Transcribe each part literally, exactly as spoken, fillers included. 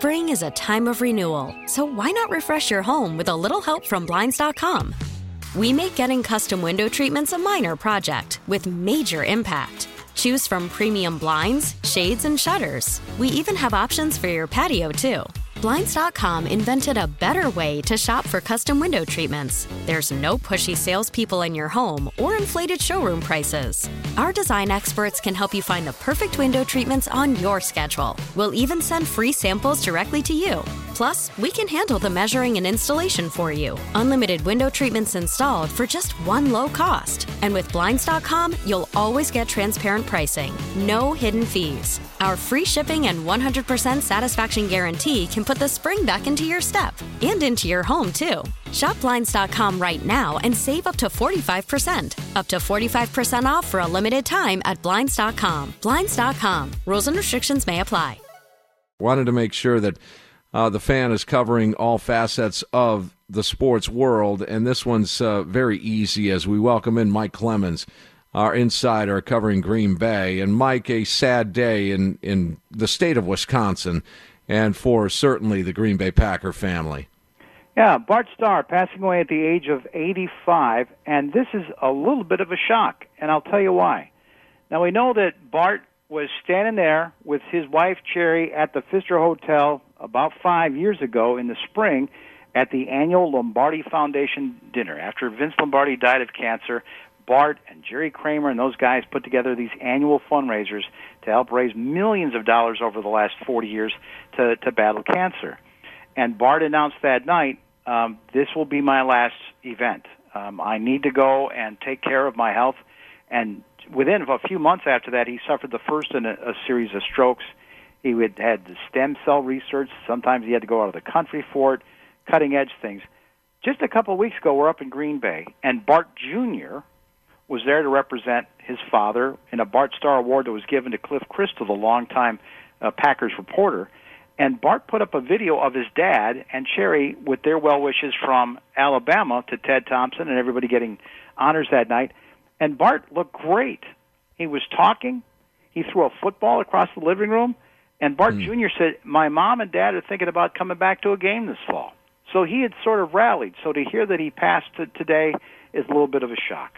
Spring is a time of renewal, so why not refresh your home with a little help from Blinds dot com? We make getting custom window treatments a minor project with major impact. Choose from premium blinds, shades, and shutters. We even have options for your patio, too. Blinds dot com invented a better way to shop for custom window treatments. There's no pushy salespeople in your home or inflated showroom prices. Our design experts can help you find the perfect window treatments on your schedule. We'll even send free samples directly to you. Plus, we can handle the measuring and installation for you. Unlimited window treatments installed for just one low cost. And with Blinds dot com, you'll always get transparent pricing. No hidden fees. Our free shipping and one hundred percent satisfaction guarantee can put the spring back into your step and into your home, too. Shop Blinds dot com right now and save up to forty-five percent. Up to forty-five percent off for a limited time at Blinds dot com. Blinds dot com. Rules and restrictions may apply. Wanted to make sure that uh, the Fan is covering all facets of the sports world, and this one's uh, very easy as we welcome in Mike Clemens, our insider covering Green Bay. And Mike, a sad day in, in the state of Wisconsin and for certainly the Green Bay Packer family. Yeah, Bart Starr passing away at the age of eighty-five, and this is a little bit of a shock, and I'll tell you why. Now, we know that Bart was standing there with his wife, Cherry, at the Pfister Hotel about five years ago in the spring at the annual Lombardi Foundation dinner. After Vince Lombardi died of cancer, Bart and Jerry Kramer and those guys put together these annual fundraisers to help raise millions of dollars over the last forty years to, to battle cancer. And Bart announced that night, um, this will be my last event. Um, I need to go and take care of my health. And within a few months after that, he suffered the first in a, a series of strokes. He had had the stem cell research. Sometimes he had to go out of the country for it, cutting-edge things. Just a couple of weeks ago, we're up in Green Bay, and Bart Junior was there to represent his father in a Bart Starr Award that was given to Cliff Crystal, the longtime uh, Packers reporter. And Bart put up a video of his dad and Cherry with their well wishes from Alabama to Ted Thompson and everybody getting honors that night. And Bart looked great. He was talking. He threw a football across the living room. And Bart mm. Junior said, my mom and dad are thinking about coming back to a game this fall. So he had sort of rallied. So to hear that he passed today is a little bit of a shock.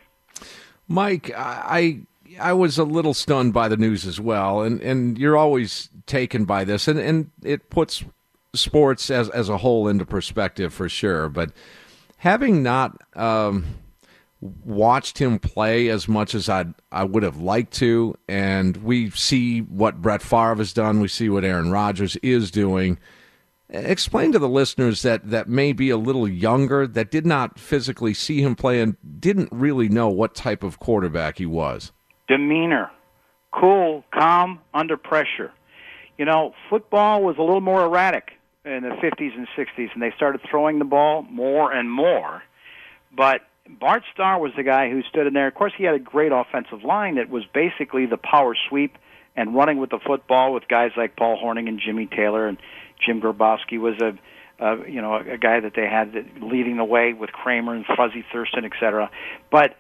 Mike, I I was a little stunned by the news as well, and, and you're always taken by this, and, and it puts sports as, as a whole into perspective for sure. But having not um, watched him play as much as I'd, I would have liked to, and we see what Brett Favre has done, we see what Aaron Rodgers is doing. Explain to the listeners that, that may be a little younger, that did not physically see him play and didn't really know what type of quarterback he was. Demeanor, cool, calm, under pressure. You know, football was a little more erratic in the fifties and sixties, and they started throwing the ball more and more. But Bart Starr was the guy who stood in there. Of course, he had a great offensive line that was basically the power sweep and running with the football with guys like Paul Hornung and Jimmy Taylor, and Jim Grabowski was a, uh, you know, a guy that they had leading the way with Kramer and Fuzzy Thurston, et cetera. But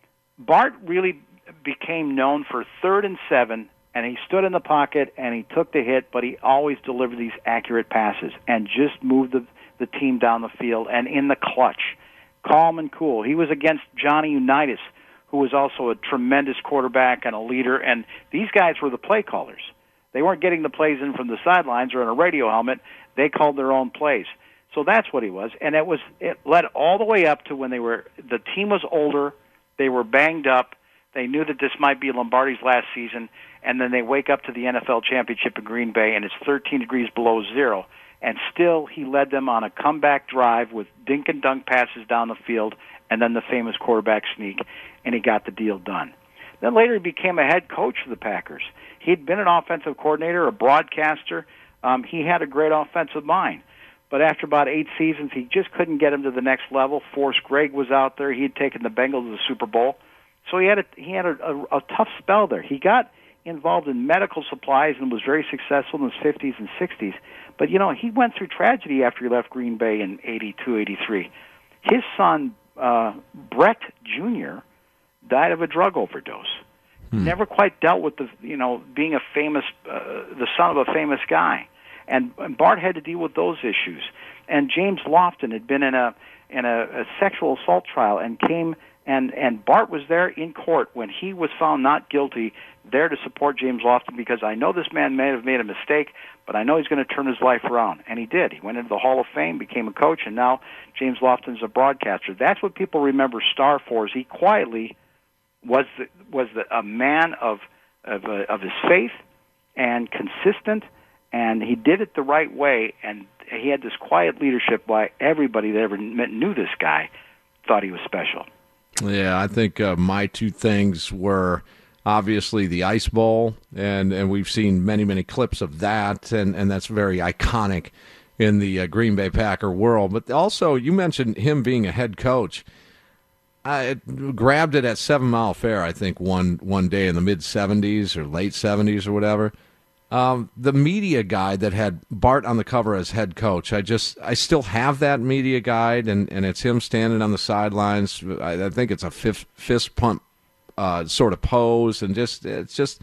Bart really became known for third and seven, and he stood in the pocket and he took the hit, but he always delivered these accurate passes and just moved the, the team down the field and in the clutch, calm and cool. He was against Johnny Unitas, who was also a tremendous quarterback and a leader, and these guys were the play callers. They weren't getting the plays in from the sidelines or in a radio helmet. They called their own plays. So that's what he was, and it was it led all the way up to when they were the team was older, they were banged up, they knew that this might be Lombardi's last season, and then they wake up to the N F L championship in Green Bay, and it's thirteen degrees below zero, and still he led them on a comeback drive with dink and dunk passes down the field, and then the famous quarterback sneak, and he got the deal done. Then later he became a head coach for the Packers. He'd been an offensive coordinator, a broadcaster. Um, he had a great offensive mind. But after about eight seasons, he just couldn't get him to the next level. Forrest Gregg was out there. He had taken the Bengals to the Super Bowl. So he had a, he had a, a, a tough spell there. He got involved in medical supplies and was very successful in his fifties and sixties. But, you know, he went through tragedy after he left Green Bay in eighty-two, eighty-three. His son, uh, Brett Junior, died of a drug overdose. Hmm. Never quite dealt with the, you know, being a famous, uh, the son of a famous guy. And, and Bart had to deal with those issues. And James Lofton had been in a in a, a sexual assault trial and came and and Bart was there in court when he was found not guilty, there to support James Lofton, because I know this man may have made a mistake, but I know he's going to turn his life around. And he did. He went into the Hall of Fame, became a coach, and now James Lofton's a broadcaster. That's what people remember Starr for, is he quietly was the, was the, a man of of, uh, of his faith and consistent, and he did it the right way, and he had this quiet leadership why everybody that ever knew this guy thought he was special. Yeah, I think uh, my two things were obviously the Ice Bowl, and, and we've seen many, many clips of that, and, and that's very iconic in the uh, Green Bay Packer world. But also, you mentioned him being a head coach. I grabbed it at Seven Mile Fair, I think, one one day in the mid-seventies or late seventies or whatever. Um, the media guide that had Bart on the cover as head coach, I just, I still have that media guide, and, and it's him standing on the sidelines. I, I think it's a fist, fist pump uh, sort of pose, and just, it's just,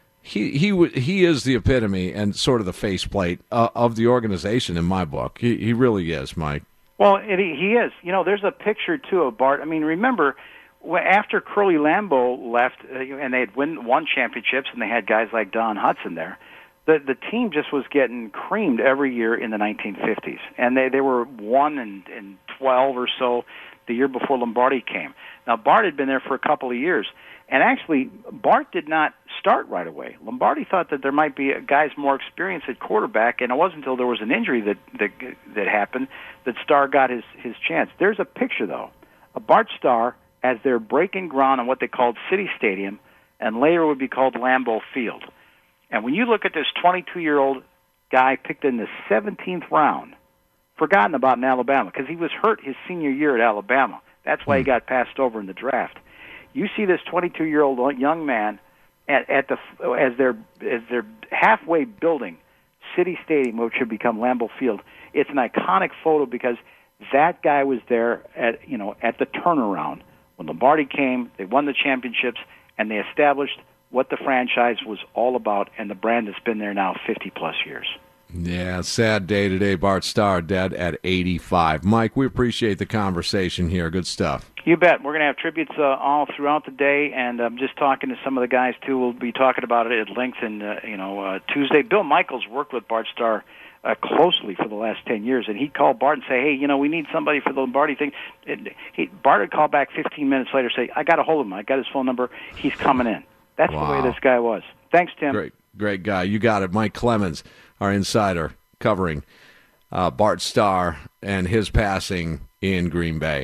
he he he is the epitome and sort of the faceplate uh, of the organization in my book. He he really is, Mike. Well, it, he is. You know, there's a picture, too, of Bart. I mean, remember, after Curly Lambeau left, uh, and they had win, won championships, and they had guys like Don Hudson there, the the team just was getting creamed every year in the nineteen fifties. And they, they were one and, and twelve or so the year before Lombardi came. Now, Bart had been there for a couple of years. And actually, Bart did not start right away. Lombardi thought that there might be guys more experienced at quarterback, and it wasn't until there was an injury that that, that happened that Starr got his, his chance. There's a picture, though, of Bart Starr as they're breaking ground on what they called City Stadium, and later would be called Lambeau Field. And when you look at this twenty-two-year-old guy picked in the seventeenth round, forgotten about in Alabama, because he was hurt his senior year at Alabama. That's why he got passed over in the draft. You see this twenty-two-year-old young man at, at the as they're as they're halfway building City Stadium, which should become Lambeau Field. It's an iconic photo because that guy was there at you know at the turnaround when Lombardi came. They won the championships and they established what the franchise was all about, and the brand that's been there now fifty plus years. Yeah, sad day today. Bart Starr dead at eighty-five. Mike, we appreciate the conversation here. Good stuff. You bet. We're going to have tributes uh, all throughout the day, and I'm just talking to some of the guys, too. We'll be talking about it at length in, uh, you know, uh, Tuesday. Bill Michaels worked with Bart Starr uh, closely for the last ten years, and he'd call Bart and say, hey, you know, we need somebody for the Lombardi thing. And he, Bart would call back fifteen minutes later and say, I got a hold of him. I got his phone number. He's coming in. That's wow. the way this guy was. Thanks, Tim. Great, great guy. You got it. Mike Clemens, our insider, covering uh, Bart Starr and his passing in Green Bay.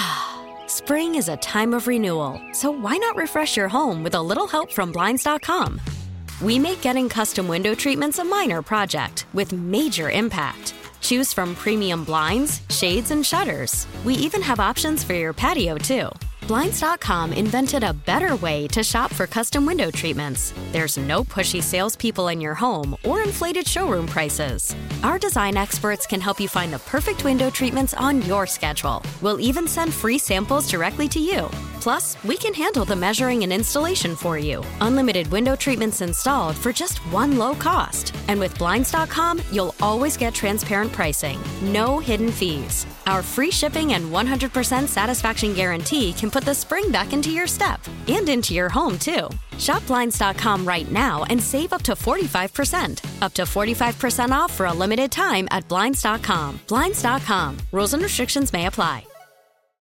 Spring is a time of renewal, so why not refresh your home with a little help from Blinds dot com? We make getting custom window treatments a minor project with major impact. Choose from premium blinds, shades, and shutters. We even have options for your patio, too. Blinds dot com invented a better way to shop for custom window treatments. There's no pushy salespeople in your home or inflated showroom prices. Our design experts can help you find the perfect window treatments on your schedule. We'll even send free samples directly to you. Plus, we can handle the measuring and installation for you. Unlimited window treatments installed for just one low cost. And with Blinds dot com, you'll always get transparent pricing. No hidden fees. Our free shipping and one hundred percent satisfaction guarantee can put the spring back into your step and into your home, too. Shop Blinds dot com right now and save up to forty-five percent. Up to forty-five percent off for a limited time at Blinds dot com. Blinds dot com. Rules and restrictions may apply.